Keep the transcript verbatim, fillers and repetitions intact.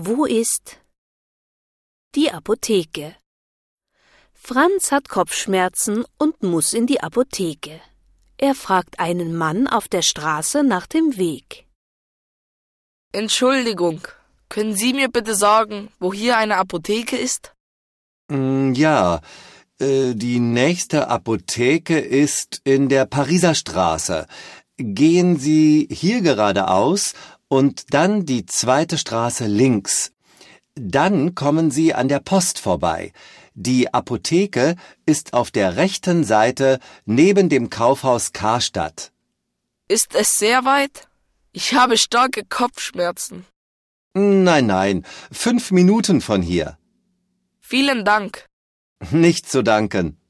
Wo ist die Apotheke? Franz hat Kopfschmerzen und muss in die Apotheke. Er fragt einen Mann auf der Straße nach dem Weg. Entschuldigung, können Sie mir bitte sagen, wo hier eine Apotheke ist? Ja, äh, die nächste Apotheke ist in der Pariser Straße. Gehen Sie hier geradeaus und dann die zweite Straße links. Dann kommen Sie an der Post vorbei. Die Apotheke ist auf der rechten Seite neben dem Kaufhaus Karstadt. Ist es sehr weit? Ich habe starke Kopfschmerzen. Nein, nein, fünf Minuten von hier. Vielen Dank. Nicht zu danken.